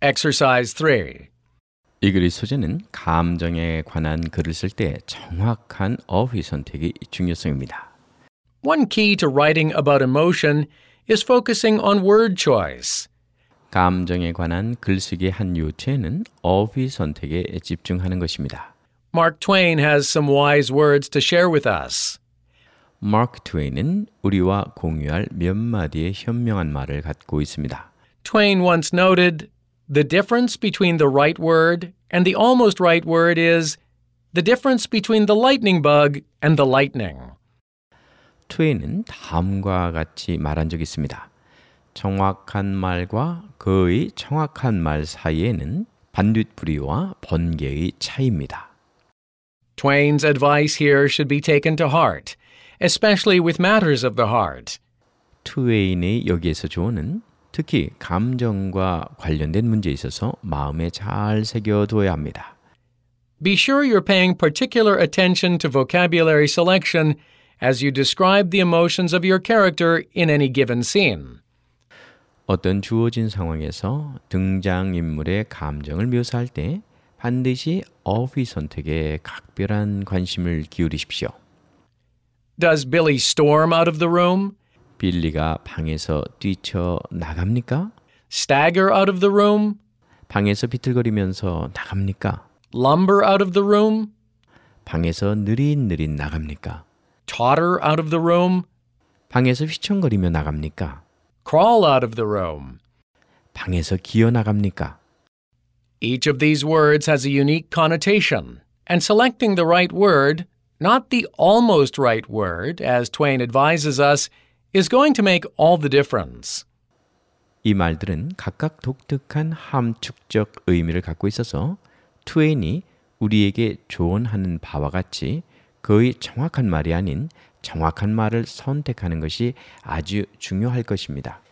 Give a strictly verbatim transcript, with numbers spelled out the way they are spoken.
Exercise three. 이 글의 소재는 감정에 관한 글을 쓸 때 정확한 어휘 선택의 중요성입니다. One key to writing about emotion is focusing on word choice. 감정에 관한 글쓰기의 한 요체는 어휘 선택에 집중하는 것입니다. Mark Twain has some wise words to share with us. 마크 트웨인은 우리와 공유할 몇 마디의 현명한 말을 갖고 있습니다. Twain once noted, the difference between the right word and the almost right word is the difference between the lightning bug and the lightning. 트웨인은 다음과 같이 말한 적이 있습니다. 정확한 말과 거의 정확한 말 사이에는 반딧불이와 번개의 차이입니다. Twain's advice here should be taken to heart, especially with matters of the heart. 트웨인의 여기에서 조언은 특히 감정과 관련된 문제에 있어서 마음에 잘 새겨둬야 합니다. Be sure you're paying particular attention to vocabulary selection as you describe the emotions of your character in any given scene. 어떤 주어진 상황에서 등장인물의 감정을 묘사할 때 반드시 어휘 선택에 각별한 관심을 기울이십시오. Does Billy storm out of the room? 빌리가 방에서 뛰쳐 나갑니까? Stagger out of the room? 방에서 비틀거리면서 나갑니까? Lumber out of the room? 방에서 느릿느릿 나갑니까? Totter out of the room? 방에서 휘청거리며 나갑니까? Crawl out of the room? 방에서 기어 나갑니까? Each of these words has a unique connotation, and selecting the right word, not the almost right word, as Twain advises us, is going to make all the difference. 이 말들은 각각 독특한 함축적 의미를 갖고 있어서 트웨인이 우리에게 조언하는 바와 같이 거의 정확한 말이 아닌 정확한 말을 선택하는 것이 아주 중요할 것입니다.